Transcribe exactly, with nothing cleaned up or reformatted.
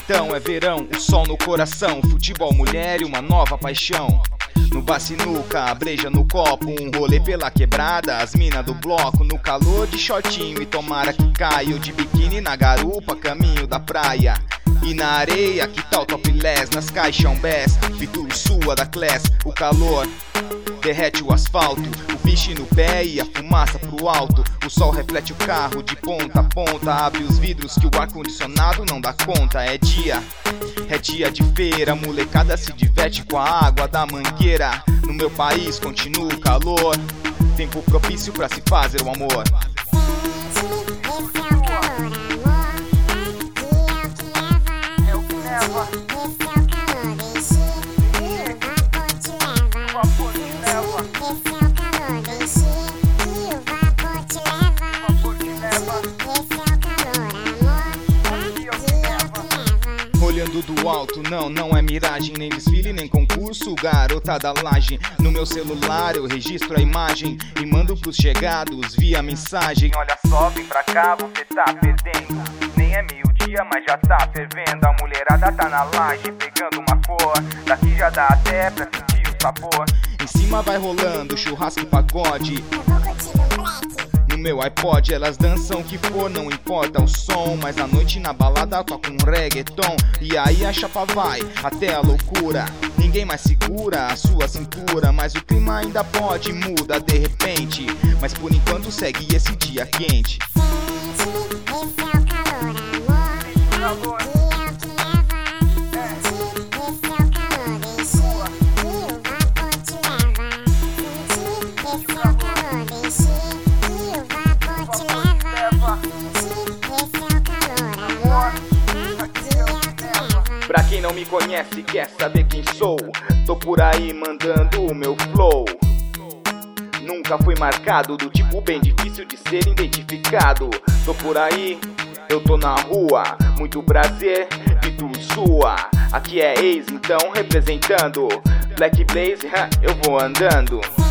então é verão, o sol no coração, futebol, mulher e uma nova paixão. No bacinuca, breja no copo, um rolê pela quebrada, as mina do bloco, no calor de shortinho e tomara que caia, eu de biquíni na garupa, caminho da praia. E na areia, que tal topless, nas caixão bass, Vitor sua da class, o calor derrete o asfalto, o bicho no pé e a fumaça pro alto. O sol reflete o carro de ponta a ponta, abre os vidros que o ar-condicionado não dá conta. É dia, é dia de feira, molecada se diverte com a água da mangueira. No meu país continua o calor, tempo propício pra se fazer o amor. Olhando do alto, não, não é miragem, nem desfile, nem concurso, garota da laje. No meu celular eu registro a imagem e mando pros chegados via mensagem. Olha só, vem pra cá, você tá perdendo. Nem é meio-dia, mas já tá fervendo. A mulherada tá na laje, pegando uma cor. Daqui já dá até pra sentir o sabor. Em cima vai rolando churrasco e pagode. No meu iPod elas dançam o que for, não importa o som. Mas à noite na balada toca um reggaeton. E aí a chapa vai até a loucura. Ninguém mais segura a sua cintura. Mas o clima ainda pode mudar de repente. Mas por enquanto segue esse dia quente. Pra quem não me conhece, quer saber quem sou, tô por aí mandando o meu flow. Nunca fui marcado, do tipo bem difícil de ser identificado. Tô por aí, eu tô na rua, muito prazer, Vitor sua. Aqui é ex, então representando Black Blaze, eu vou andando.